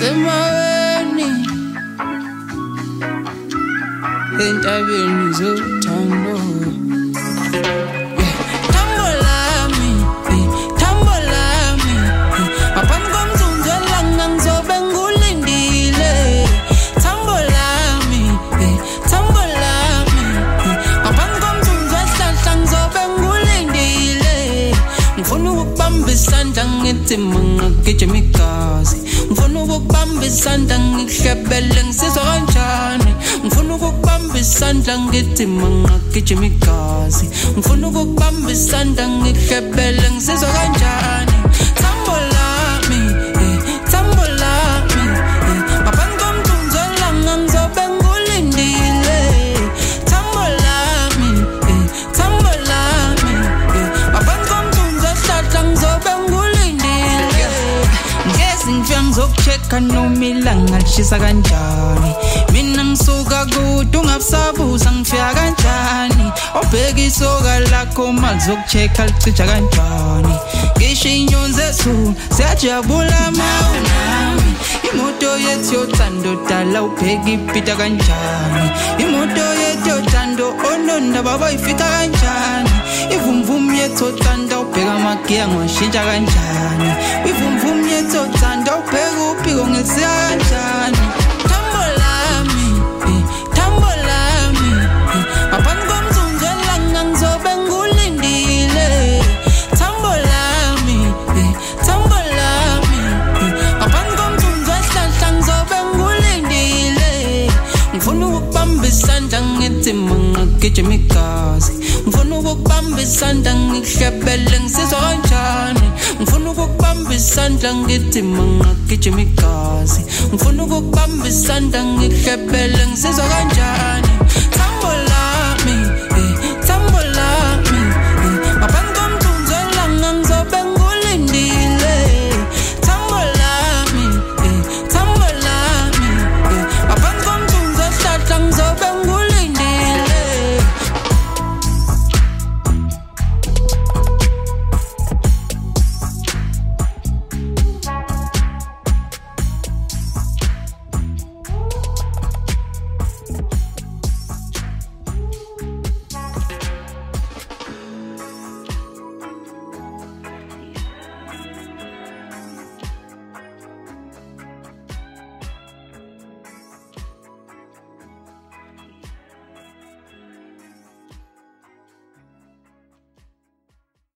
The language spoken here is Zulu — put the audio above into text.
Semaweni entabeni zothando Thambo lami Ngaphambi komzungu elanga ngizobe ngulindile Thambo lami Ngaphambi komzungu ehlahla ngizobe ngulindile Ngifuna ukubamba isandla ngithi mangagijima igazi Ngifuna ukubamba isandla ngihlebele ngisizwa kanjani Ngifuna ukubamba isandla ngithi mangagijima igazi Ngifuna ukubamba isandla ngihlebele ngisizwa kanjani Thambo lami Ngaphambi komzungu elanga ngizobe ngulindile Thambo lami Ngaphambi komzungu ehlahla ngizobe ngulindile Ngezi ngifika ngizokuchecka noma ilanga lishisa kanjani Mina ngisuka kude ungabusabuza ngifika kanjani Obheka isoka lakho malizokuchecka licija kanjani Ngisho inyonzi esu siyajabula mawunami Imoto yethu yothando dala ubheka ipita kanjani Imoto yethu yothando onondaba bayifika kanjani Ivumvum yethu yothando ubheka amagiya ngoshintsha kanjani Ivumvum yethu yothando ubheka uphiko ngisiya kanjani Thambo lami Ngaphambi komzungu elanga ngizobe ngulindile Thambo lami Ngaphambi komzungu ehlahla ngizobe ngulindile Ngifuna ukubamba isandla ngithi mangagijima igazi Ngifuna ukubamba isandla ngihlebele ngisizwa kanjani Ngifuna ukubamba isandla ngithi mangagijima igazi Ngifuna ukubamba isandla ngihlebele ngisizwa kanjani